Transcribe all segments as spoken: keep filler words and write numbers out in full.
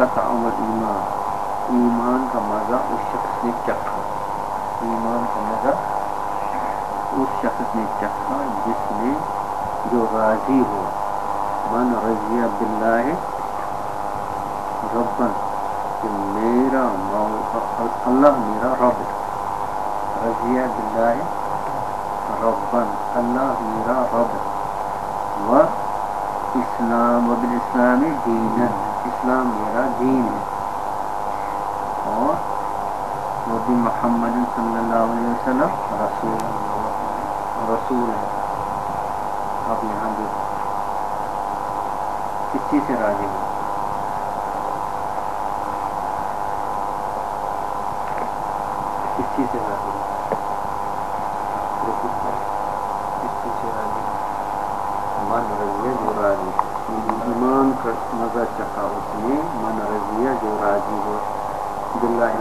ذاق طعم الایمان، ایمان کا مزہ اس شخص نے چکھا، ایمان کا مزہ اس شخص نے چکھا جس نے جو راضی ہو، من رضی باللہ ربن، کہ میرا اللہ میرا رب، رضی باللہ ربن، اللہ میرا رب، و اسلام و بالاسلام دین، اسلام میرا دین ہے، اور نبی محمد صلی اللہ علیہ وسلم رسول رسول ہے۔ آپ یہاں دیکھیں کس چیز سے راضی ہو، کس چیز سے راضی ہو، کس چیز سے راضی ہو؟ من رضی جو راضی، ایمان کا مزہ چکھا اس نے، من رضی جو راضی ہو، باللہ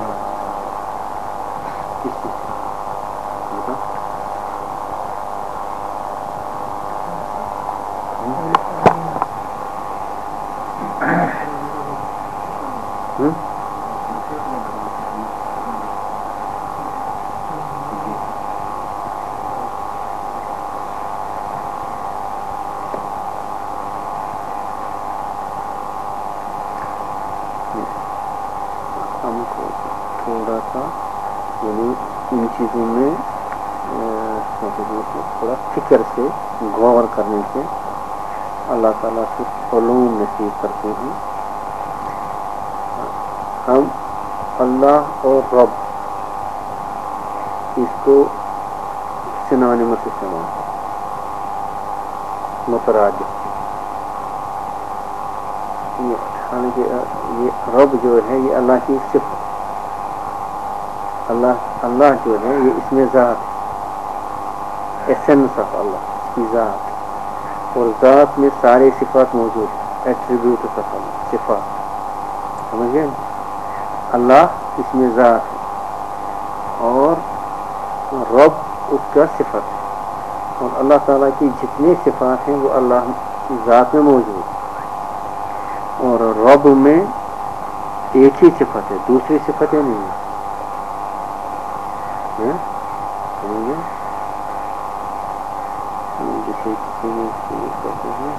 کس چیز سے بتا؟ ہم کو تھوڑا سا یعنی ان چیزوں میں تھوڑا فکر سے غور کرنے سے اللہ تعالیٰ سے علوم نصیب کرتے ہیں۔ ہم اللہ اور رب اس کو سنونیمس استعمال کرتے ہیں، مترادف، حالانکہ یہ رب جو ہے یہ اللہ کی صفت، اللہ اللہ جو ہے یہ اس میں ذات، ایسنس آف اللہ، اس کی ذات، اور ذات میں سارے صفات موجود ہیں، ایٹریبیوٹ آف اللہ، صفات، سمجھ گئے؟ اللہ اس میں ذات ہے اور رب اس کا صفت ہے، اور اللہ تعالیٰ کی جتنے صفات ہیں وہ اللہ ذات میں موجود ہیں، اور رب میں ایک ہی صفت ہے، دوسری صفتیں نہیں ہیں، سمجھے؟ جسے کسی نے کہتے ہیں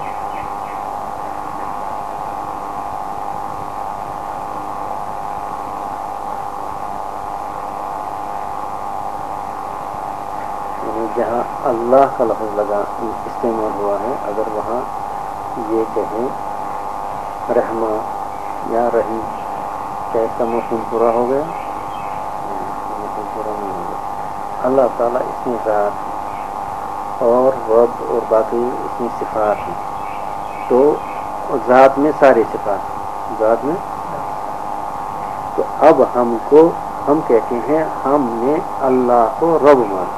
جہاں اللہ کا لفظ لگا استعمال ہوا ہے، اگر وہاں یہ کہیں رحمہ یا رحیم، کیا اس کا مفہوم پورا ہو گیا؟ مفہوم پورا نہیں ہو گیا۔ اللہ تعالیٰ اس میں ذات اور رب اور باقی اس میں صفات ہیں، تو ذات میں ساری صفات ہیں، ذات میں، تو اب ہم کو ہم کہتے ہیں ہم نے اللہ کو رب مانا،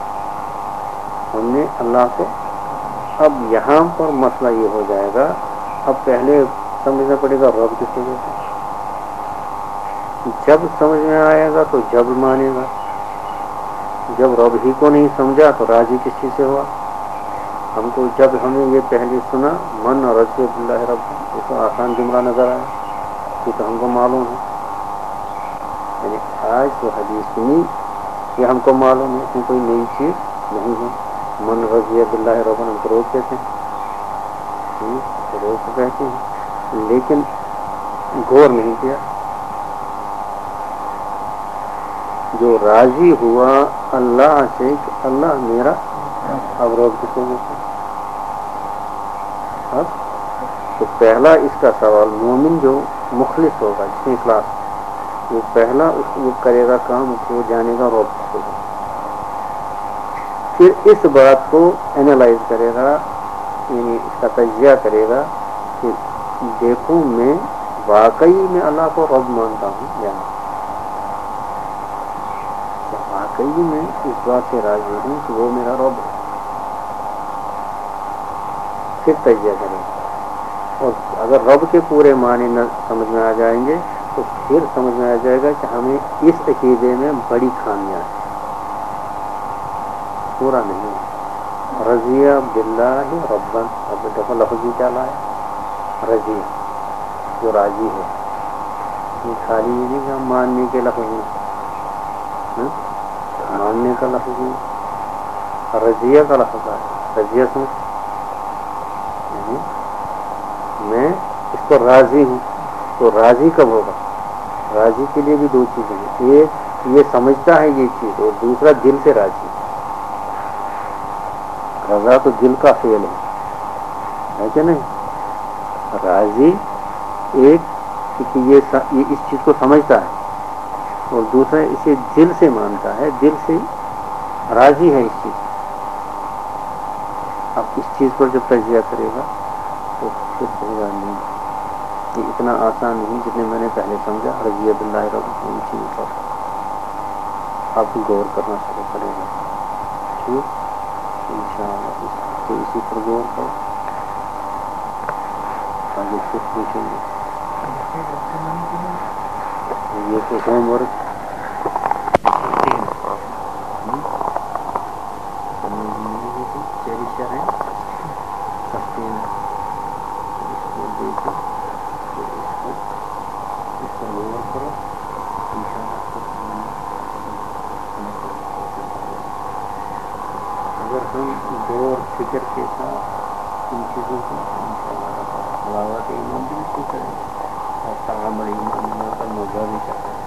ہم نے اللہ کو، اب یہاں پر مسئلہ یہ ہو جائے گا، اب پہلے سمجھنا پڑے گا رب کس کو کہتے ہیں، جب سمجھ میں آئے گا تو جب مانے گا، جب رب ہی کو نہیں سمجھا تو راضی کس چیز سے ہوا؟ ہم کو جب ہمیں یہ پہلے سنا من رضی باللہ رب، یہ تو آسان جملہ نظر آیا، یہ تو ہم کو معلوم ہے، یعنی آج تو حدیث سنی یہ ہم کو معلوم ہے، اس میں کوئی نئی چیز نہیں ہے۔ من رضی باللہ رب ہم کو روز کہتے ہیں، روز کو کہتے ہیں، لیکن غور نہیں کیا، جو راضی ہوا اللہ سے کہ اللہ میرا، اب رب کس کو کہتے ہیں؟ اب تو پہلا اس کا سوال مومن جو مخلص ہوگا، جس میں اخلاص، وہ پہلا اس وہ کرے گا کام، اس کو جانے گا رب کس کو، پھر اس بات کو اینالائز کرے گا، یعنی اس کا تجزیہ کرے گا کہ دیکھوں میں واقعی میں اللہ کو رب مانتا ہوں یا نہیں، واقعی میں اس بات سے راضی ہوں کہ وہ میرا رب ہے، پھر تجزیہ کرے گا، اور اگر رب کے پورے معنی نہ سمجھ میں آ جائیں گے تو پھر سمجھ میں آ جائے گا کہ ہمیں اس عقیدے میں بڑی خامیاں ہیں، پورا نہیں ہے۔ رضی باللہ ربن، اب دیکھو لفظ بھی کیا لایا، رضی جو راضی ہے، یہ خالی یہ نہیں کہ ہم ماننے کے لفظ ہیں، ماننے کا لفظ نہیں، رضیہ کا لفظ ہے. رضیہ سمجھ، یعنی میں اس کو راضی ہوں. تو راضی کب ہوگا؟ راضی کے لیے بھی دو چیزیں ہیں، ایک یہ سمجھتا ہے یہ چیز، اور دوسرا دل سے راضی. رضا تو دل کا فعل ہے کہ نہیں؟ راضی ایک کہ یہ اس چیز کو سمجھتا ہے، اور دوسرا اسے دل سے مانتا ہے، دل سے راضی ہے اس چیز. اب اس چیز پر جب تجزیہ کرے گا تو پھر ہوگا نہیں. یہ اتنا آسان نہیں جتنے میں نے پہلے سمجھا. رضی باللہ رب ان چیزوں پر آپ غور کرنا شروع کرے گا. ٹھیک ان شاء اللہ اس ہفتے اسی پر غور کرو. آگے پھر پوچھیں گے. یہ تو ہوم ورک چیریشر ہے سستے میں، اس کو دیکھو تو اس کو اس پر غور کرو. ان شاء اللہ اگر ہم غور فکر کے ساتھ ان چیزوں کو ان شاء اللہ حلاوت ایمان بھی اس کو کریں اور تعامل ایمان کا مزہ بھی کریں.